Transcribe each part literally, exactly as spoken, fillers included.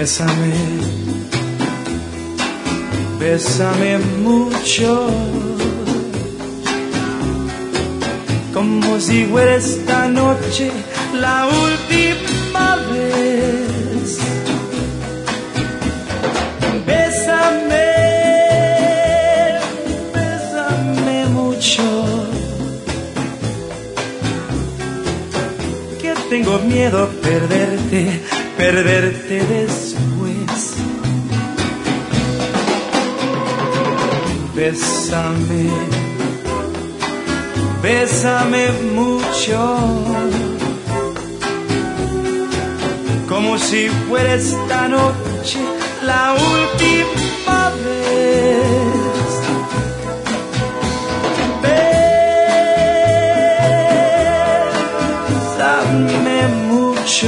Bésame, bésame mucho, como si fuera esta noche la última vez. Bésame, bésame mucho, que tengo miedo a perderte, perderte después. Bésame, bésame mucho, como si fuera esta noche la última vez. Bésame mucho,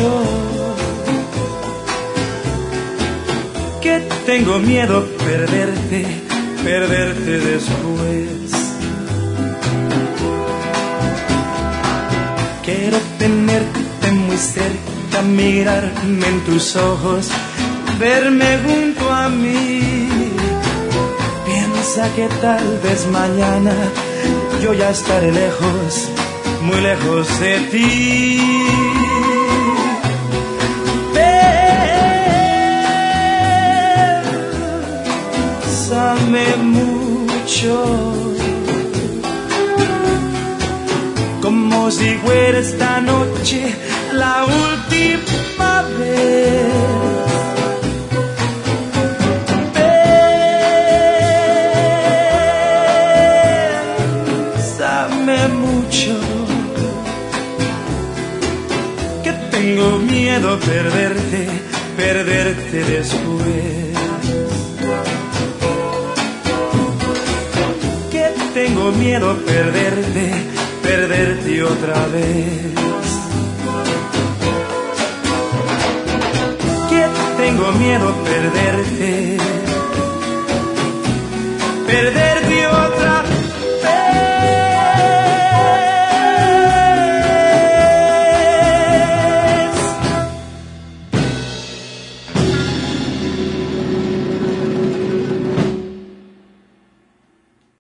que tengo miedo a perderte, perderte después. Quiero tenerte muy cerca, mirarme en tus ojos, verme junto a mí. Piensa que tal vez mañana yo ya estaré lejos, muy lejos de ti. Bésame mucho, como si fuera esta noche la última vez. Bésame mucho, que tengo miedo a perderte, perderte después. Tengo miedo a perderte, perderte otra vez. Que tengo miedo a perderte, perderte otra vez.